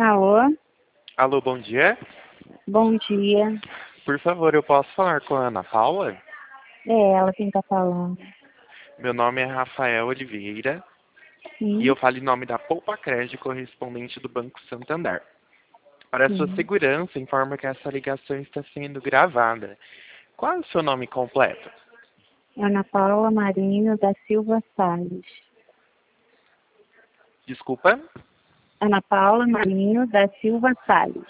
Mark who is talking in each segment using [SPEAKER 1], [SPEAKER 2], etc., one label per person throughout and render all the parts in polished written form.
[SPEAKER 1] Alô,
[SPEAKER 2] Alô, bom dia.
[SPEAKER 1] bom dia.
[SPEAKER 2] Por favor, eu posso falar com a Ana Paula?
[SPEAKER 1] É ela quem tá falando.
[SPEAKER 2] Meu nome é Rafael Oliveira e
[SPEAKER 1] Sim,
[SPEAKER 2] eu falo em nome da Poupa Crédito, correspondente do Banco Santander. Para sua
[SPEAKER 1] sim.
[SPEAKER 2] segurança, informo que essa ligação está sendo gravada. Qual é o seu nome completo?
[SPEAKER 1] Ana Paula Marinho da Silva Salles.
[SPEAKER 2] Desculpa?
[SPEAKER 1] Ana Paula Marinho da Silva Salles.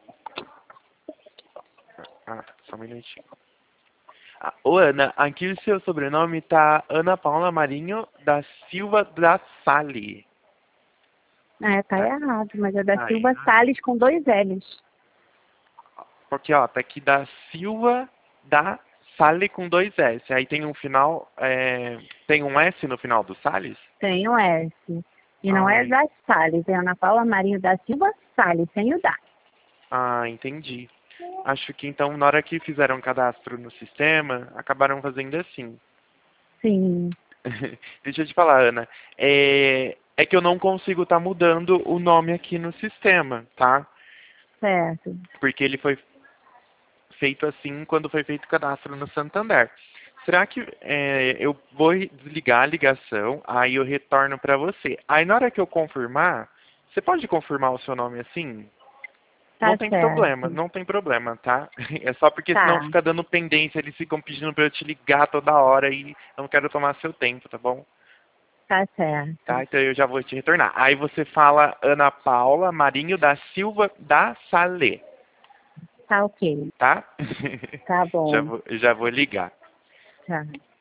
[SPEAKER 2] Só um minutinho. Ô, Ana, aqui o seu sobrenome tá Ana Paula Marinho da Silva da Salle.
[SPEAKER 1] Tá
[SPEAKER 2] Tá,
[SPEAKER 1] errado, mas é da
[SPEAKER 2] tá
[SPEAKER 1] Silva
[SPEAKER 2] errado.
[SPEAKER 1] Salles com 2 L's.
[SPEAKER 2] Porque, ó, tá aqui da Silva da Salle com 2 S. Aí tem um final, tem um S no final do Salles?
[SPEAKER 1] Tem o S. E não é
[SPEAKER 2] Ai,
[SPEAKER 1] da Salles, é Ana Paula Marinho da Silva Salles, sem o da.
[SPEAKER 2] entendi. Acho que então, na hora que fizeram o cadastro no sistema, acabaram fazendo assim.
[SPEAKER 1] Sim,
[SPEAKER 2] Deixa eu te falar, Ana. É que eu não consigo estar mudando o nome aqui no sistema, tá?
[SPEAKER 1] certo.
[SPEAKER 2] Porque ele foi feito assim quando foi feito o cadastro no Santander. Será que eu vou desligar a ligação, aí eu retorno para você. Aí na hora que eu confirmar, você pode confirmar o seu nome assim? Não
[SPEAKER 1] Tá
[SPEAKER 2] tem problema,
[SPEAKER 1] certo.
[SPEAKER 2] não tem problema, tá? É só porque senão
[SPEAKER 1] Tá,
[SPEAKER 2] fica dando pendência, eles ficam pedindo para eu te ligar toda hora e eu não quero tomar seu tempo, tá bom?
[SPEAKER 1] tá certo.
[SPEAKER 2] Tá? Então eu já vou te retornar. Aí você fala Ana Paula Marinho da Silva da Salê,
[SPEAKER 1] Tá ok.
[SPEAKER 2] tá?
[SPEAKER 1] Tá bom.
[SPEAKER 2] Já vou ligar.
[SPEAKER 1] Tá.